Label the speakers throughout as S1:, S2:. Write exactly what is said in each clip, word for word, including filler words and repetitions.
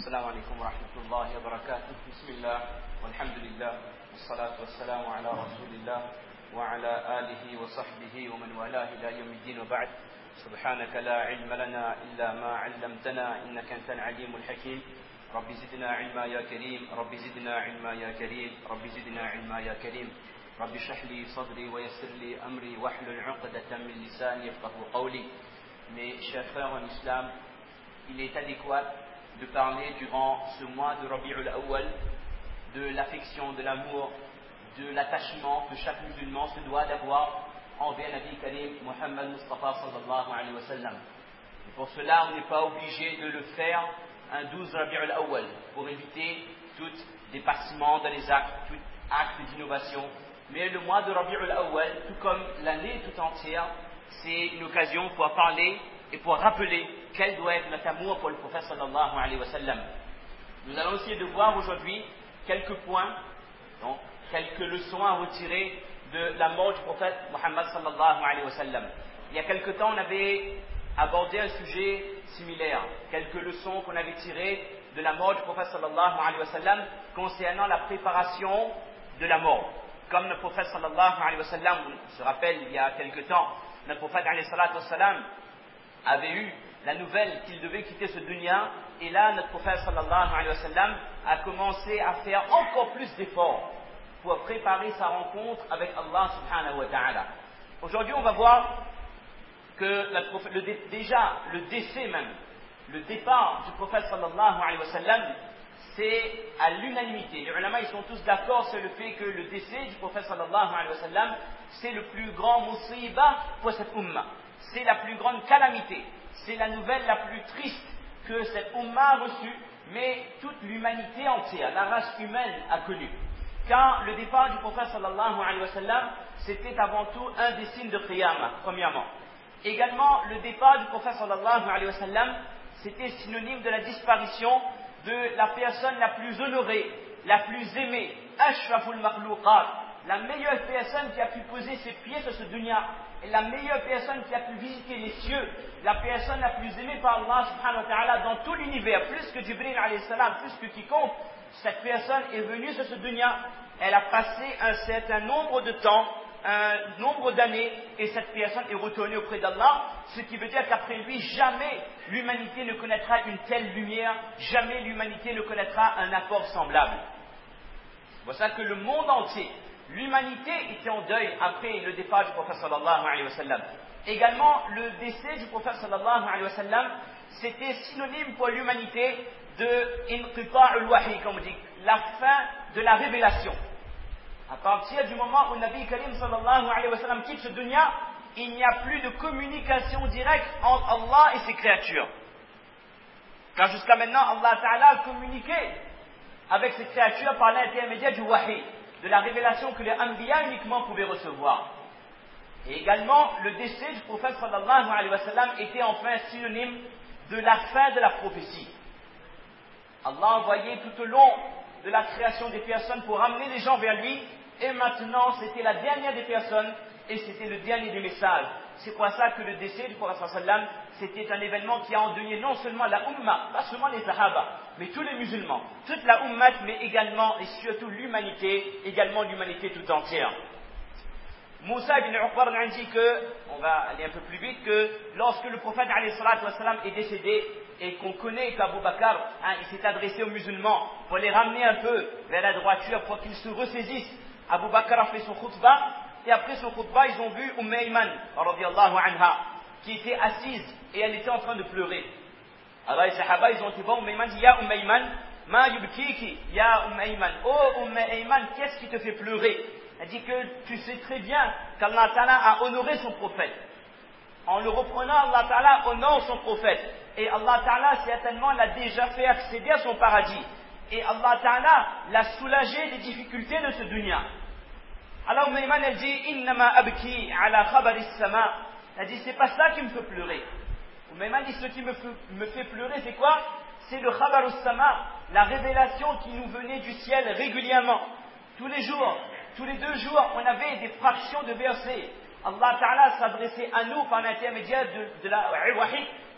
S1: السلام عليكم ورحمة الله وبركاته. بسم الله والحمد لله والصلاة والسلام على رسول الله وعلى آله وصحبه ومن والاه إلى يوم الدين وبعد. سبحانك لا علم لنا إلا ما علمتنا إنك أنت العليم الحكيم. رب زدنا علما يا كريم رب زدنا علما يا كريم رب زدنا علما يا كريم رب اشرح لي صدري ويسر لي أمري واحلل عقدة من لساني يفقهوا قولي. Mes chers frères en islam, il est adéquat de parler durant ce mois de Rabi'ul Awwal de l'affection, de l'amour, de l'attachement que chaque musulman se doit d'avoir envers Nabi Karim Muhammad Mustafa sallallahu alayhi wa sallam. Et pour cela, on n'est pas obligé de le faire un douze Rabi'ul Awwal pour éviter tout dépassement dans les actes, tout acte d'innovation. Mais le mois de Rabi'ul Awwal, tout comme l'année tout entière, c'est une occasion pour parler et pour rappeler quel doit être notre amour pour le prophète sallallahu alayhi wa sallam. Nous allons essayer de voir aujourd'hui quelques points, donc quelques leçons à retirer de la mort du prophète Muhammad sallallahu alayhi wa sallam. Il y a quelque temps, on avait abordé un sujet similaire, quelques leçons qu'on avait tirées de la mort du prophète sallallahu alayhi wa sallam concernant la préparation de la mort. Comme le prophète sallallahu alayhi wa sallam, on se rappelle il y a quelque temps, notre prophète alayhi salatu wa sallam avait eu la nouvelle qu'il devait quitter ce dunya, et là notre prophète sallallahu alayhi wa sallam a commencé à faire encore plus d'efforts pour préparer sa rencontre avec Allah subhanahu wa ta'ala. Aujourd'hui on va voir que notre prophète, le, déjà le décès même, le départ du prophète sallallahu alayhi wa sallam, c'est à l'unanimité. Les ulama ils sont tous d'accord sur le fait que le décès du prophète sallallahu alayhi wa sallam, c'est le plus grand musiba pour cette umma. C'est la plus grande calamité. C'est la nouvelle la plus triste que cette umma a reçue, mais toute l'humanité entière, la race humaine a connu. Car le départ du prophète sallallahu alayhi wa sallam, c'était avant tout un des signes de qiyamah, premièrement. Également, le départ du prophète sallallahu alayhi wa sallam, c'était synonyme de la disparition de la personne la plus honorée, la plus aimée, ashraful makhlouqat, la meilleure personne qui a pu poser ses pieds sur ce dunya, et la meilleure personne qui a pu visiter les cieux, la personne la plus aimée par Allah subhanahu wa ta'ala dans tout l'univers, plus que Jibril alayhi salam, plus que quiconque, cette personne est venue sur ce dunya, elle a passé un certain nombre de temps, un nombre d'années, et cette personne est retournée auprès d'Allah, ce qui veut dire qu'après lui, jamais l'humanité ne connaîtra une telle lumière, jamais l'humanité ne connaîtra un apport semblable. C'est pour ça que le monde entier, l'humanité était en deuil après le départ du prophète sallallahu alayhi wa sallam. Également, le décès du prophète sallallahu alayhi wa sallam, c'était synonyme pour l'humanité de inqita'ul wahi, comme on dit, la fin de la révélation. À partir du moment où Nabi Karim sallallahu alayhi wa sallam quitte ce dunya, il n'y a plus de communication directe entre Allah et ses créatures. Car jusqu'à maintenant, Allah Ta'ala a communiqué avec ses créatures par l'intermédiaire du wahi, de la révélation que les Anbiya uniquement pouvaient recevoir. Et également, le décès du prophète sallallahu alayhi wa sallam était enfin synonyme de la fin de la prophétie. Allah a envoyé tout au long de la création des personnes pour ramener les gens vers lui, et maintenant c'était la dernière des personnes et c'était le dernier des messages. C'est pour ça que le décès du prophète sallallahu alayhi wa sallam, c'était un événement qui a endeuillé non seulement la umma, pas seulement les sahaba, mais tous les musulmans, toute la ummat, mais également et surtout l'humanité, également l'humanité tout entière. Moussa ibn Uqbar nous dit que, on va aller un peu plus vite, que lorsque le prophète alayhi salatu wa sallam est décédé, et qu'on connaît qu'Abu Bakr, hein, il s'est adressé aux musulmans pour les ramener un peu vers la droiture, pour qu'ils se ressaisissent. Abu Bakr a fait son khutbah, et après son khutbah, ils ont vu Umm Ayman, radiyallahu anha, qui était assise, et elle était en train de pleurer. Alors les sahaba, ils ont dit, bon, Umm Ayman dit, Ya Umm Ayman, ma yubkiki, Ya Umm Ayman, oh Umm Ayman, qu'est-ce qui te fait pleurer? Elle dit que tu sais très bien qu'Allah Ta'ala a honoré son prophète. En le reprenant, Allah Ta'ala honore son prophète. Et Allah Ta'ala certainement l'a déjà fait accéder à son paradis. Et Allah Ta'ala l'a soulagé des difficultés de ce dunya. Alors Umm Ayman elle dit, Innama abki ala khabari sama. Elle dit, c'est pas ça qui me fait pleurer. Umm Ayman dit, ce qui me fait, me fait pleurer, c'est quoi? C'est le khabar sama, la révélation qui nous venait du ciel régulièrement. Tous les jours, tous les deux jours, on avait des fractions de versets. Allah Ta'ala s'adressait à nous par l'intermédiaire de, de la wahi,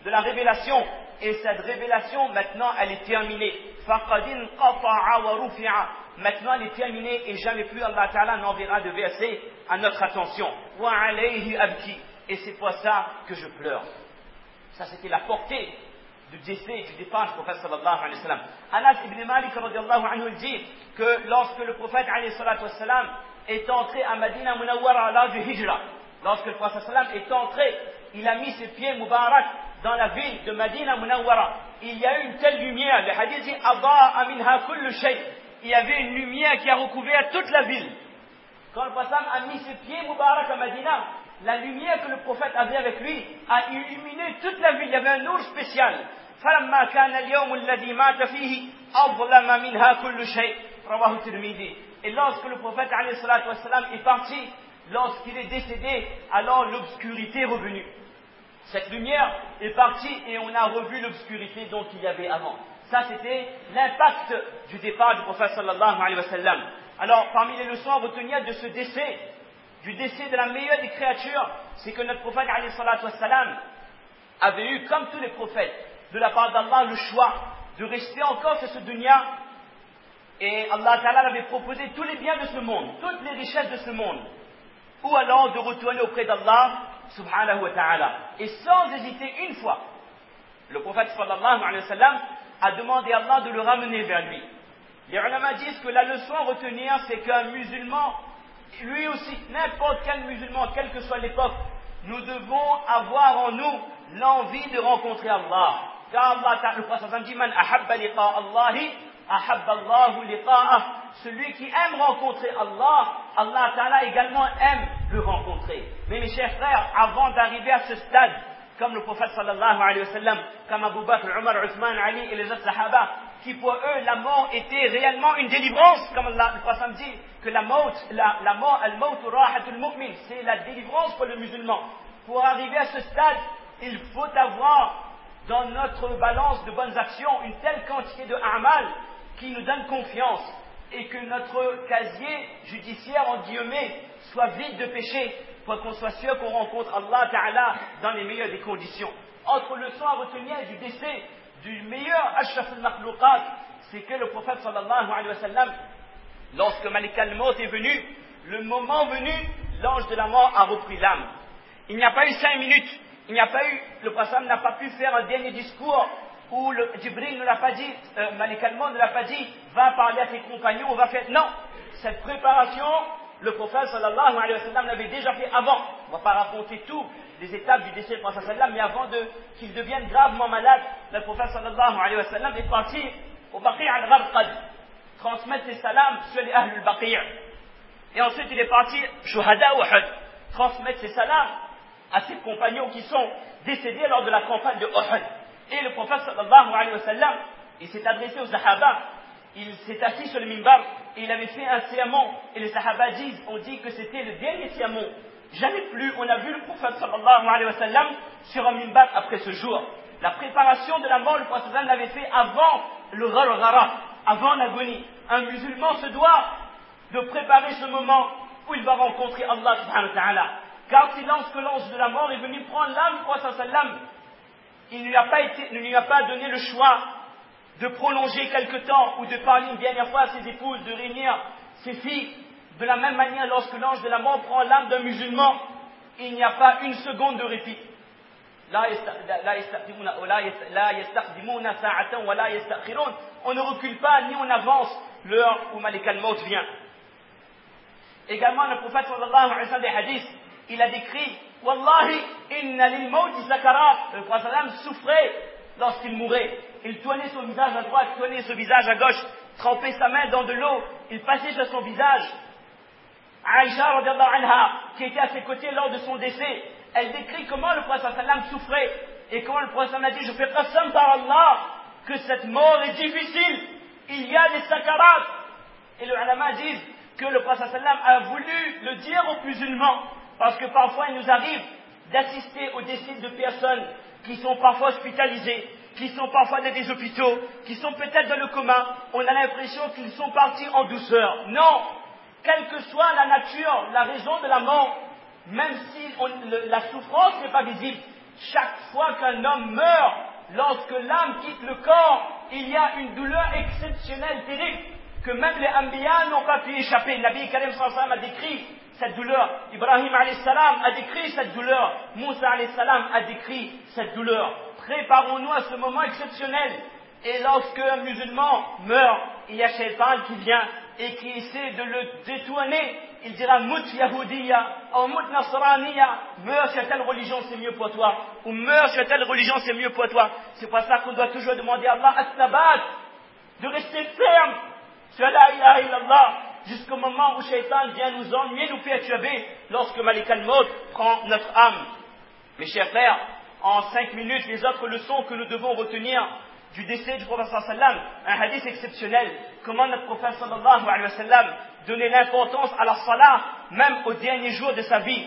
S1: de la révélation. Et cette révélation, maintenant, elle est terminée. فَقَدْ انْقَطَعَ وَرُفِعَ. Maintenant, elle est terminée et jamais plus Allah Ta'ala n'enverra de versets à notre attention. وَعَلَيْهِ أَبْكِي. Et c'est pour ça que je pleure. Ça, c'était la portée du décès et du départ du prophète sallallahu alayhi wa sallam. Anas ibn Malik radiallahu anhu dit que lorsque le prophète alayhi salatu wa sallam est entré à Madina Munawwara à l'âge du Hijra, lorsque le prophète sallallahu alayhi wa sallam est entré, il a mis ses pieds Moubarak dans la ville de Madina Munawwara. Il y a eu une telle lumière, le hadith dit Ada'a minha kullu shay. Il y avait une lumière qui a recouvert toute la ville. Quand le prophète a mis ses pieds Moubarak à Madina, la lumière que le prophète avait avec lui a illuminé toute la ville. Il y avait un nur spécial. فلما كان اليوم الذي مات فيه أظلم منها كل شيء رواه الترمذي. Et lorsque le prophète alayhi salatu wa sallam est parti, lorsqu'il est décédé, alors l'obscurité est revenue. Cette lumière est partie et on a revu l'obscurité dont il y avait avant. Ça, c'était l'impact du départ du prophète sallallahu alayhi wa sallam. Alors, parmi les leçons à retenir de ce décès, du décès de la meilleure des créatures, c'est que notre prophète alayhi salatu wa sallam avait eu, comme tous les prophètes, de la part d'Allah, le choix de rester encore sur ce dunya. Et Allah Ta'ala avait proposé tous les biens de ce monde, toutes les richesses de ce monde, ou alors de retourner auprès d'Allah subhanahu wa ta'ala. Et sans hésiter une fois, le prophète sallallahu alayhi wa sallam a demandé à Allah de le ramener vers lui. Les ulama disent que la leçon à retenir, c'est qu'un musulman, lui aussi, n'importe quel musulman, quelle que soit l'époque, nous devons avoir en nous l'envie de rencontrer Allah. Car Allah, le prophète dit, Man ahabba liqa Allahi, ahabba Allahu liqa'ah. Celui qui aime rencontrer Allah, Allah Ta'ala également aime le rencontrer. Mais mes chers frères, avant d'arriver à ce stade, comme le prophète sallallahu alayhi wa sallam, comme Abu Bakr, Umar, Uthman, Ali et les autres sahaba, qui pour eux, la mort était réellement une délivrance, comme Allah, le prophète dit, que la mort, la, la mort, al-maut rahatul mu'min, c'est la délivrance pour le musulman. Pour arriver à ce stade, il faut avoir dans notre balance de bonnes actions une telle quantité de a'mal qui nous donne confiance et que notre casier judiciaire, en guillemets, soit vide de péché pour qu'on soit sûr qu'on rencontre Allah Ta'ala dans les meilleures des conditions. Autre leçon à retenir du décès du meilleur Ashraf al-Makhlouqat, c'est que le prophète sallallahu alayhi wa sallam, lorsque Malik al-Maut est venu, le moment venu, l'ange de la mort a repris l'âme. Il n'y a pas eu cinq minutes, il n'y a pas eu, le prophète n'a pas pu faire un dernier discours où le Jibril ne l'a pas dit, euh, Malik al-Maut ne l'a pas dit, va parler à tes compagnons, on va faire. Non, cette préparation, le prophète sallallahu alayhi wa sallam l'avait déjà fait avant. On ne va pas raconter tout les étapes du décès du prophète sallallahu alayhi wa sallam, mais avant de, qu'il devienne gravement malade, le prophète sallallahu alayhi wa sallam est parti au Baqi' al-Gharqad, transmettre ses salams sur les Ahlul Baqi'. Et ensuite il est parti, Shuhada Uhud, transmettre ses salams à ses compagnons qui sont décédés lors de la campagne de Uhud. Et le prophète sallallahu alayhi wa sallam, il s'est adressé aux sahaba, il s'est assis sur le minbar et il avait fait un sermon. Et les sahaba disent, on dit que c'était le dernier sermon. Jamais plus on a vu le prophète sallallahu alayhi wa sallam sur un minbar après ce jour. La préparation de la mort, le prophète sallallahu l'avait fait avant le gharghara, avant l'agonie. Un musulman se doit de préparer ce moment où il va rencontrer Allah subhanahu wa ta'ala. Car si lorsque l'ange de la mort est venu prendre l'âme du prophète sallam, il ne lui a pas été, ne lui a pas donné le choix de prolonger quelque temps ou de parler une dernière fois à ses épouses, de réunir ses filles. De la même manière, lorsque l'ange de la mort prend l'âme d'un musulman, il n'y a pas une seconde de répit. On ne recule pas ni on avance l'heure où Malik al-Maut vient. Également, le prophète sallallahu alayhi wa sallam des hadiths, il a décrit Wallahi inna lil mawti sakarat. Le prophète sallam souffrait lorsqu'il mourait. Il tournait son visage à droite, tournait son visage à gauche, trempait sa main dans de l'eau, il passait sur son visage. Aïcha radiallahu anha, qui était à ses côtés lors de son décès, elle décrit comment le prophète sallam souffrait et comment le prophète sallam a dit, je fais qasam par Allah que cette mort est difficile, il y a des sakarats. Et les ulama disent que le prophète sallam a voulu le dire aux musulmans parce que parfois il nous arrive d'assister au décès de personnes qui sont parfois hospitalisées, qui sont parfois dans des hôpitaux, qui sont peut-être dans le coma. On a l'impression qu'ils sont partis en douceur. Non, quelle que soit la nature, la raison de la mort, même si on, le, la souffrance n'est pas visible, chaque fois qu'un homme meurt, lorsque l'âme quitte le corps, il y a une douleur exceptionnelle, terrible, que même les Anbiya n'ont pas pu échapper. Le Nabi Karim sallallahu alayhi wa sallam a décrit cette douleur. Ibrahim alayhi salam a décrit cette douleur. Moussa alayhi salam a décrit cette douleur. Préparons-nous à ce moment exceptionnel. Et lorsque un musulman meurt, il y a Shaitan qui vient et qui essaie de le détourner. Il dira Mout Yahoudiya ou Mout Nasraniya, meurs sur telle religion, c'est mieux pour toi. Ou meurs sur telle religion, c'est mieux pour toi. C'est pour ça qu'on doit toujours demander à Allah at-tabat, de rester ferme sur la ilaha illallah, jusqu'au moment où Shaitan vient nous ennuyer, nous perturber, lorsque Malik al-Maut prend notre âme. Mes chers frères, en cinq minutes, les autres leçons que nous devons retenir du décès du prophète sallallahu alayhi wa sallam, un hadith exceptionnel, comment notre prophète sallallahu alayhi wa sallam donnait l'importance à la salat, même au dernier jour de sa vie.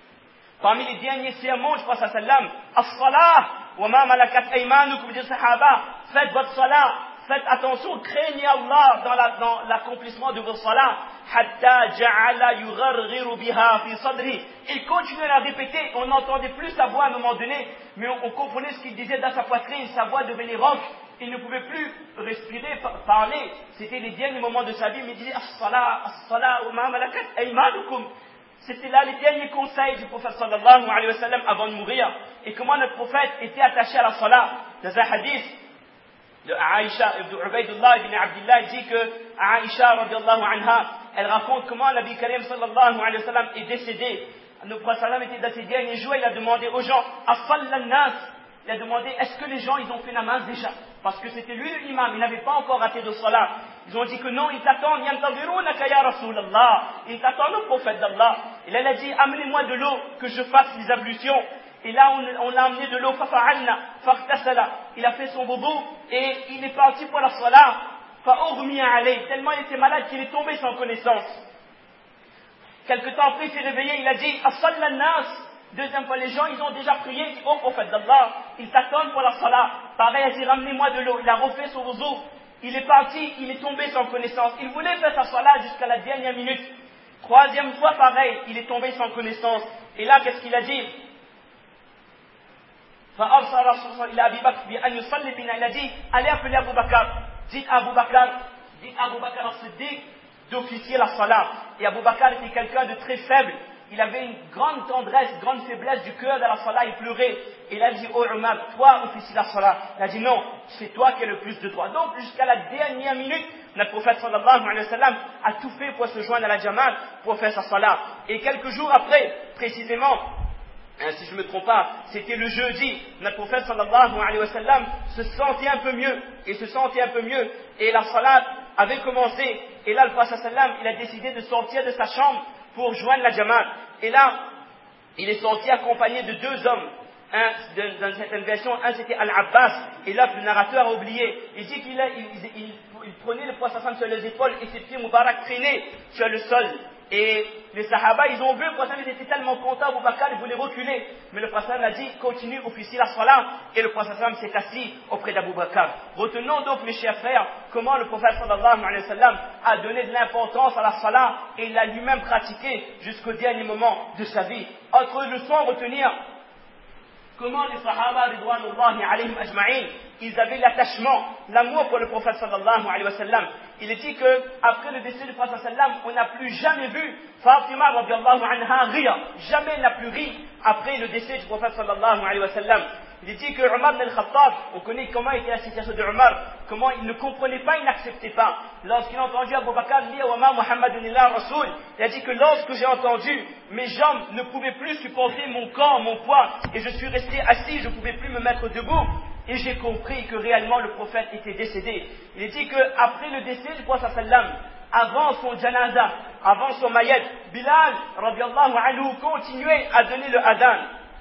S1: Parmi les derniers sermons du prophète sallallahu alayhi wa sallam, as-salah, wa ma malakat aymanukum, dit sahaba, faites votre salat, faites attention, craignez Allah dans, la, dans l'accomplissement de votre salat. Hatta ja'ala yugharghiru biha fi sadri. Il continuait à répéter, on n'entendait plus sa voix à un moment donné, mais on, on comprenait ce qu'il disait dans sa poitrine, sa voix devenait rauque, il ne pouvait plus respirer, parler. C'était les derniers moments de sa vie, mais il disait as-salah, as-salah, wa ma malakat aymanukum. C'était là les derniers conseils du prophète sallallahu alayhi wa sallam avant de mourir. Et comment notre prophète était attaché à la salat. Dans un hadith de Aïcha ibn Ubaydullah ibn Abdullah, il dit que Aïcha radiallahu anha, elle raconte comment le Nabi Karim sallallahu alayhi wa sallam est décédé. Le prophète sallam était dans ses derniers jours, il a demandé aux gens, As-sallan nas, il a demandé, est-ce que les gens ils ont fait namaz déjà? Parce que c'était lui l'imam, il n'avait pas encore raté de salat. Ils ont dit que non, ils t'attendent, yantadirunaka ya Rasulallah, ils t'attendent au prophète d'Allah. Et là, il a dit, amenez-moi de l'eau, que je fasse les ablutions. Et là, on, on l'a amené de l'eau, fafa'alna, fa'khtasala. Il a fait son bobo, et il est parti pour la salat, fa'ughmiya alayh, tellement il était malade qu'il est tombé sans connaissance. Quelque temps après, il s'est réveillé, il a dit, as-sallan nas. Deuxième fois, les gens, ils ont déjà prié, ils disent, oh prophète d'Allah, ils t'attendent pour la salat. Pareil, il a dit, ramenez-moi de l'eau. Il a refait son wudu. Il est parti, il est tombé sans connaissance. Il voulait faire sa salat jusqu'à la dernière minute. Troisième fois, pareil, il est tombé sans connaissance. Et là, qu'est-ce qu'il a dit? Il a dit, allez appeler Abu Bakr. Dites à Abu Bakr, dites à Abu Bakr as-Siddiq d'officier la salat. Et Abu Bakr était quelqu'un de très faible. Il avait une grande tendresse, grande faiblesse du cœur de la salat, il pleurait. Et il a dit, oh Umar, toi officie la salat. Il a dit, non, c'est toi qui as le plus de droit. Donc, jusqu'à la dernière minute, notre prophète sallallahu alayhi wa sallam a tout fait pour se joindre à la Jamaat, pour faire sa salat. Et quelques jours après, précisément, hein, si je ne me trompe pas, c'était le jeudi, notre prophète sallallahu alayhi wa sallam se sentait un peu mieux, et se sentait un peu mieux, et la salat avait commencé, et là le prophète sallallahu alayhi wa sallam, il a décidé de sortir de sa chambre pour joindre la Jamaat. Et là, il est sorti accompagné de deux hommes. Un, dans certaines versions, un c'était Al-Abbas, et l'autre, le narrateur a oublié. Il dit qu'il il, il, il, il prenait le prophète sallallahu alayhi wa sallam sur les épaules, et ses pieds Moubarak traînaient sur le sol. Et les Sahaba, ils ont vu, le prophète était tellement content, Abu Bakr, il voulait reculer. Mais le prophète a dit, continue, officie la salat. Et le prophète s'est assis auprès d'Abu Bakr. Retenons donc, mes chers frères, comment le prophète sallallahu alayhi wa sallam a donné de l'importance à la salat et il l'a lui-même pratiqué jusqu'au dernier moment de sa vie. Autre leçon à retenir, comment les Sahaba, ridwanullahi alayhim ajma'in, ils avaient l'attachement, l'amour pour le prophète sallallahu alayhi wa sallam. Il est dit qu'après le décès du prophète sallallahu alayhi wa sallam, on n'a plus jamais vu Fatima radiallahu anha rire. Jamais elle n'a plus ri après le décès du prophète sallallahu alayhi wa sallam. Il est dit que Omar ibn al-Khattab, on connaît comment était la situation de Omar, comment il ne comprenait pas, il n'acceptait pas. Lorsqu'il a entendu Abu Bakr dire Wa ma Muhammadun illa Rasoul, il a dit que lorsque j'ai entendu, mes jambes ne pouvaient plus supporter mon corps, mon poids, et je suis resté assis, je ne pouvais plus me mettre debout. Et j'ai compris que réellement le prophète était décédé. Il est dit qu'après le décès du prophète sallam, avant son janaza, avant son mayet, Bilal radiallahu anhu continuait à donner le adhan.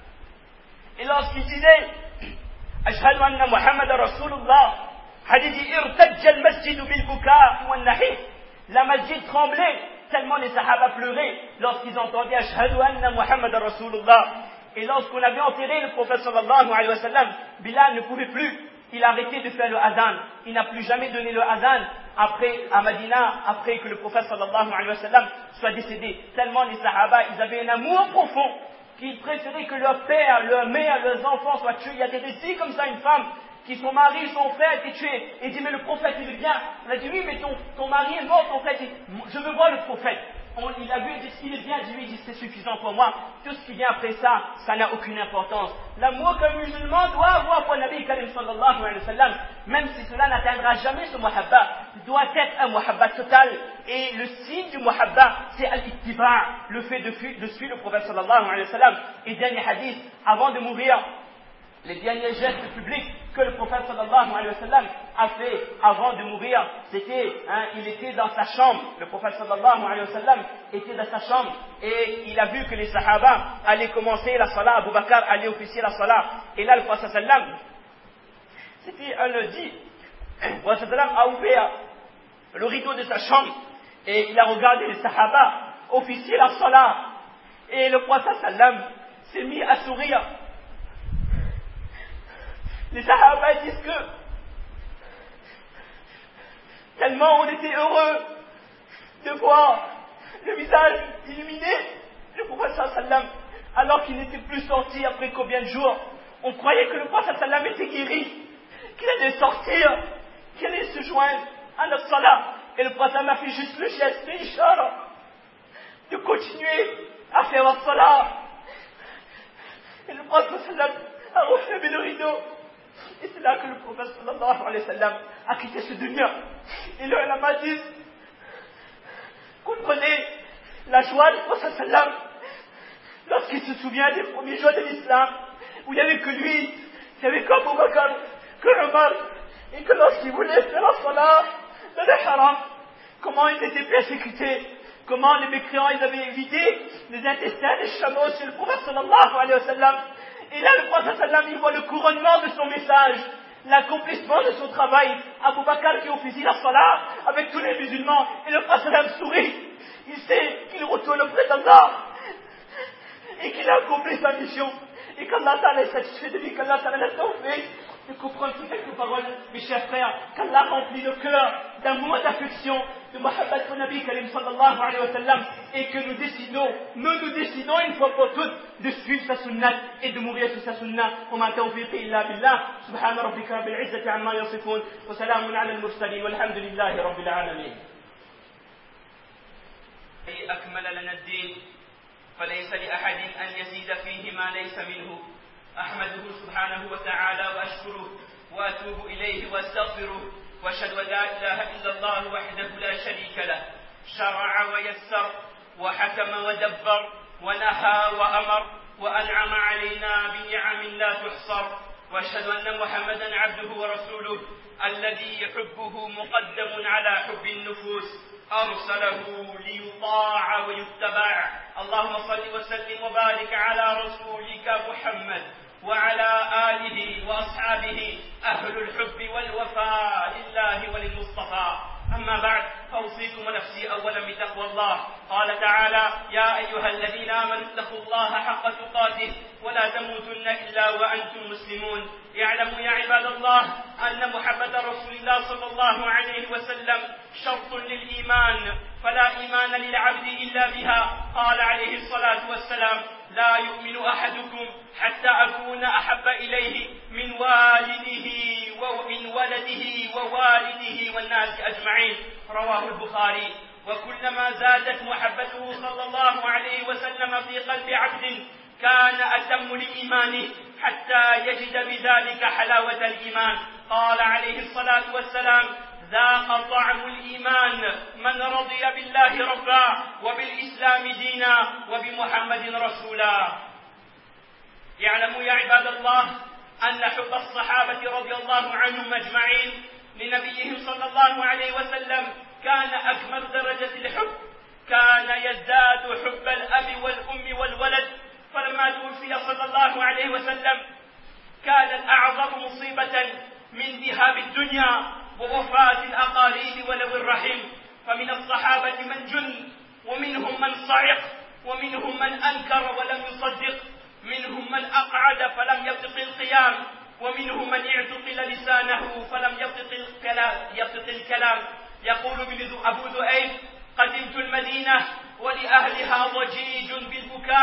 S1: Et lorsqu'il disait Ashhadu anna Muhammad Rasulullah, hadith dit irtajja al-masjid bil-buka wa an-nahih. La masjid tremblait tellement les sahaba pleuraient lorsqu'ils entendaient Ashhadu anna Muhammad Rasulullah. Et lorsqu'on avait enterré le prophète sallallahu alayhi wa sallam, Bilal ne pouvait plus, il a arrêté de faire le adhan. Il n'a plus jamais donné le adhan après, à Medina, après que le prophète sallallahu alayhi wa sallam soit décédé. Tellement les sahaba, ils avaient un amour profond
S2: qu'ils préféraient que leur père, leur mère, leurs enfants soient tués. Il y a des récits comme ça, une femme, qui son mari, son frère a été tué. Et il dit, mais le prophète, il est bien. On a dit, oui, mais ton, ton mari est mort, ton frère. Il dit, je veux voir le prophète. On, il a vu, il dit, il est bien. Il dit, oui, il dit, c'est suffisant pour moi. Tout ce qui vient après ça, ça n'a aucune importance. L'amour qu'un musulman doit avoir pour le Nabi Karim sallallahu alayhi wa sallam, même si cela n'atteindra jamais ce muhabba, doit être un muhabba total. Et le signe du muhabba, c'est al-ittiba', le fait de, de suivre le prophète sallallahu alayhi wa sallam. Et dernier hadith, avant de mourir, les derniers gestes publics que le prophète sallallahu alayhi wa sallam a fait avant de mourir, c'était, hein, il était dans sa chambre, le prophète sallallahu alayhi wa sallam était dans sa chambre et il a vu que les sahaba allaient commencer la salat, Abu Bakr allait officier la salat, et là le prophète sallallahu alayhi wa sallam, c'était un lundi, le prophète sallallahu alayhi wa sallam a ouvert le rideau de sa chambre et il a regardé les sahaba officier la salat, et le prophète sallallahu alayhi wa sallam s'est mis à sourire. Les Sahaba disent que tellement on était heureux de voir le visage illuminé du prophète sallallahu alayhi wa sallam, alors qu'il n'était plus sorti après combien de jours. On croyait que le prophète sallallahu alayhi wa sallam était guéri, qu'il allait sortir, qu'il allait se joindre à notre salat. Et le prophète sallallahu alayhi wa sallam a fait juste le geste, l'ishara, de continuer à faire la salat. Et le prophète sallallahu alayhi wa sallam a refermé le rideau. Et c'est là que le prophète sallallahu alayhi wa sallam a quitté ce dunya. Et le ulama dit, comprenez la joie du prophète sallallahu alayhi wa sallam lorsqu'il se souvient des premiers jours de l'islam, où il n'y avait que lui, il n'y avait qu'Abu Bakr, que Omar, et que lorsqu'il voulait faire la salat dans le haram, comment ils étaient persécutés, comment les mécréants ils avaient vidé les intestins des chameaux sur le prophète sallallahu alayhi wa sallam. Et là, le prophète sallallahu alayhi wa sallam, il voit le couronnement de son message, l'accomplissement de son travail. Abu Bakr qui officie la salat avec tous les musulmans, et le prophète sallallahu alayhi wa sallam sourit. Il sait qu'il retourne auprès d'Allah et qu'il a accompli sa mission, et qu'Allah ta'ala est satisfait de lui, qu'Allah ta'ala l'a fait de comprendre ces quelques paroles, mes chers frères, qu'Allah remplit le cœur d'amour, d'affection, de mahabbat pour Nabi Karim sallallahu alayhi wa sallam, et que nous décidons, nous nous décidons une fois pour toutes de suivre sa sunnah et de mourir sur sa sunnah. Wa ma tawfiqi illa billah. Subhana rabbika rabbil izzati amma yasifun, wa salamun ala al-mursalin, walhamdulillahi rabbil alamin.
S1: أكمل لنا الدين فليس لأحد أن يزيد فيه ما ليس منه. أحمده سبحانه وتعالى وأشكره وأتوب إليه وأستغفره وأشهد أن لا إله إلا الله وحده لا شريك له، شرع ويسر وحكم ودبر ونهى وأمر وأنعم علينا بنعم لا تحصر. وأشهد أن محمدا عبده ورسوله الذي حبه مقدم على حب النفوس، أرسله ليطاع ويتبع. اللهم صل وسلم وبارك على رسولك محمد وعلى آله وأصحابه أهل الحب والوفاء لله وللمصطفى. أما بعد، فأوصيكم ونفسي أولا بتقوى الله. قال تعالى: يا أيها الذين آمنوا اتقوا الله حق تقاته ولا تموتن إلا وأنتم مسلمون. اعلموا يا عباد الله أن محبة رسول الله صلى الله عليه وسلم شرط للإيمان، فلا إيمان للعبد إلا بها. قال عليه الصلاة والسلام: لا يؤمن أحدكم حتى أكون أحب إليه من والده ومن ولده ووالده والناس أجمعين. رواه البخاري. وكلما زادت محبته صلى الله عليه وسلم في قلب عبد كان أتم لإيمانه حتى يجد بذلك حلاوة الإيمان. قال عليه الصلاة والسلام: ذاق طعم الإيمان من رضي بالله ربا وبالإسلام دينا وبمحمد رسولا. اعلموا يا عباد الله أن حب الصحابة رضي الله عنهم أجمعين لنبيهم صلى الله عليه وسلم كان أكمل درجة الحب، كان يزداد حب الأب والأم والولد. فلما توفي صلى الله عليه وسلم كانت أعظم مصيبة من ذهاب الدنيا ووفاة الأقارب ولو الرحم. فمن الصحابة من جن، ومنهم من صعق، ومنهم من أنكر ولم يصدق، منهم من أقعد فلم يطق القيام، ومنهم من اعتقل لسانه فلم يطق الكلام, يطق الكلام. يقول أبو ذؤيب: قدمت المدينة ولأهلها ضجيج بالبكاء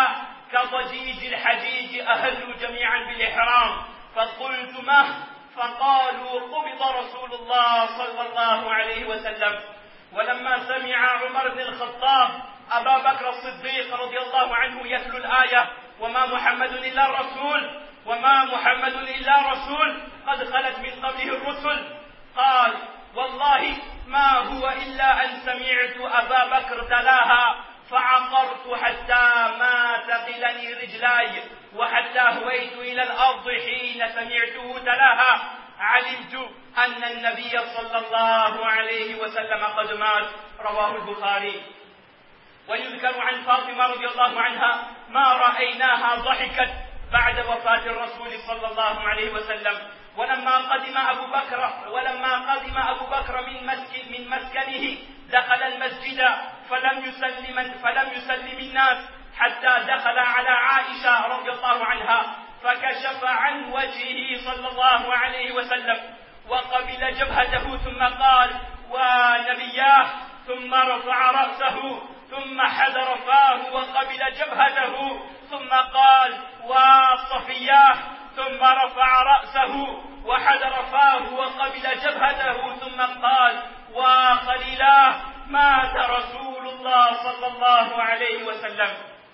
S2: كضجيج الحجيج أهلوا جميعا بالإحرام فقلت مه فقالوا قبض رسول الله صلى الله عليه وسلم. ولما سمع عمر بن الخطاب أبا بكر الصديق رضي الله عنه يتلو الآية وما محمد إلا الرسول وما محمد إلا رسول قد خلت من قبله الرسل قال والله ما هو إلا أن سمعت أبا بكر تلاها فعقرت حتى ما ثقلني رجلاي وحتى هويت إلى الأرض حين سمعته تلاها علمت أن النبي صلى الله عليه وسلم قد مات. رواه البخاري. ويذكر عن فاطمة رضي الله عنها ما رأيناها ضحكت بعد وفاة الرسول صلى الله عليه وسلم. ولما قدم أبو بكر ولما قدم أبو بكر من مسكن من مسكنه دخل المسجد فلم يسلم فلم يسلم الناس حتى دخل على عائشة رضي الله عنها فكشف عن وجهه صلى الله عليه وسلم وقبل جبهته ثم قال ونبياه ثم رفع رأسه ثم حذر فاه وقبل جبهته ثم قال وصفياه ثم رفع رأسه وحذر فاه وقبل جبهته ثم قال وخليلاه مات رسول الله صلى الله عليه وسلم.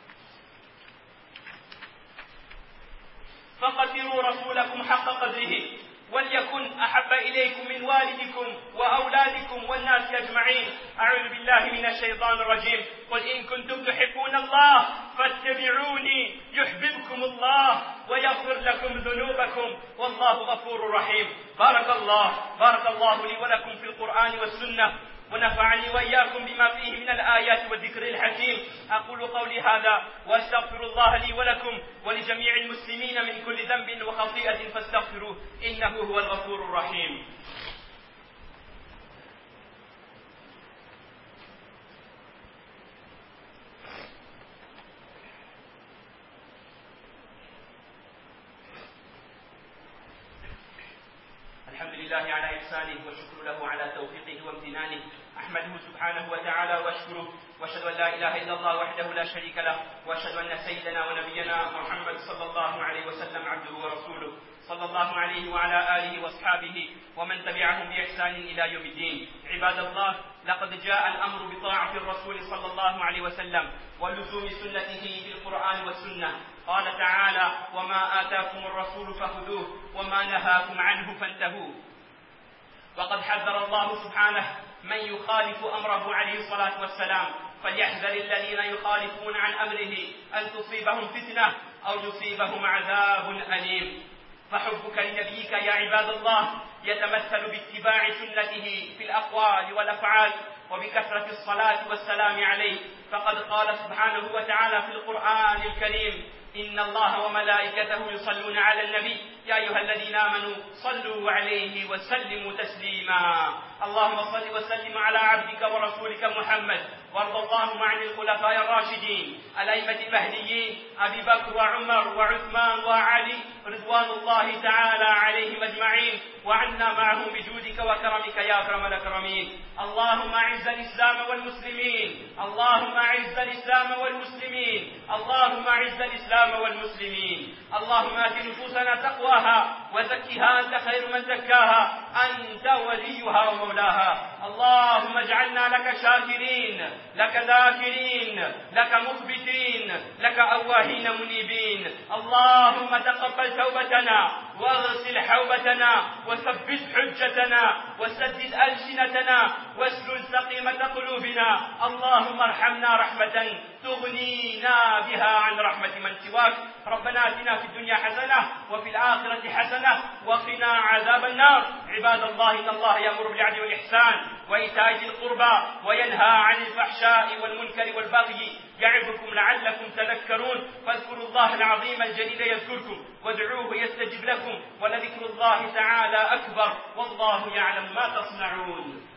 S2: فقدروا رسولكم حق قدره وليكن أحب إليكم من والدكم وأولادكم والناس أجمعين. أعوذ بالله من الشيطان الرجيم. قل إن كنتم تحبون الله فاتبعوني يحببكم الله ويغفر لكم ذنوبكم والله غفور رحيم. بارك الله بارك الله لي ولكم في القرآن والسنة ونفعني وإياكم بما فيه من الآيات والذكر الحكيم. أقول قولي هذا وأستغفر الله لي ولكم ولجميع المسلمين من كل ذنب وخطيئة فاستغفروه إنه هو الغفور الرحيم. الحمد لله على إحسانه والشكر له على توفيقه وامتنانه. أحمده سبحانه وتعالى وأشكره وأشهد أن لا إله إلا الله وحده لا شريك له وأشهد أن سيدنا ونبينا محمد صلى الله عليه وسلم عبده ورسوله صلى الله عليه وعلى آله وأصحابه ومن تبعهم بإحسان إلى يوم الدين. عباد الله لقد جاء الأمر بطاعة الرسول صلى الله عليه وسلم ولزوم سنته في القرآن والسنة. قال تعالى وما آتاكم الرسول فخذوه وما نهاكم عنه فانتهوا. وقد حذر الله سبحانه من يخالف أمره عليه الصلاة والسلام فليحذر الذين يخالفون عن أمره أن تصيبهم فتنة أو يصيبهم عذاب أليم. فحبك لنبيك يا عباد الله يتمثل باتباع سنته في الأقوال والأفعال وبكثرة الصلاة والسلام عليه. فقد قال سبحانه وتعالى في القرآن الكريم إن الله وملائكته يصلون على النبي يا أيها الذين آمنوا صلوا عليه وسلموا تسليما. اللهم صل وسلم على عبدك ورسولك محمد وارض اللهم عن الخلفاء الراشدين الأئمة المهديين أبي بكر وعمر وعثمان وعلي رضوان الله تعالى عليهم أجمعين وعنا معهم بجودك وكرمك يا أكرم الأكرمين. اللهم أعز الإسلام والمسلمين اللهم أعز الإسلام والمسلمين اللهم أعز الإسلام والمسلمين. اللهم آت نفوسنا تقواها وزكها أنت خير من زكاها أنت وليها ومولاها. اللهم اجعلنا لك شاكرين لك ذاكرين لك مخبتين لك أواهين منيبين. اللهم تقبل توبتنا واغسل حوبتنا وثبت حجتنا وسدد ألسنتنا واسلل سقيمة قلوبنا. اللهم ارحمنا رحمة تغنينا بها عن رحمة من سواك. ربنا آتنا في الدنيا حسنة وفي الآخرة حسنة وقنا عذاب النار. عباد الله إن الله يأمر بالعدل والإحسان وإيتاء ذي القربى وينهى عن الفحشاء والمنكر والبغي يعظكم لعلكم تذكرون. فاذكروا الله العظيم الجليل يذكركم وادعوه يستجب لكم ولذكر الله تعالى أكبر والله يعلم ما تصنعون.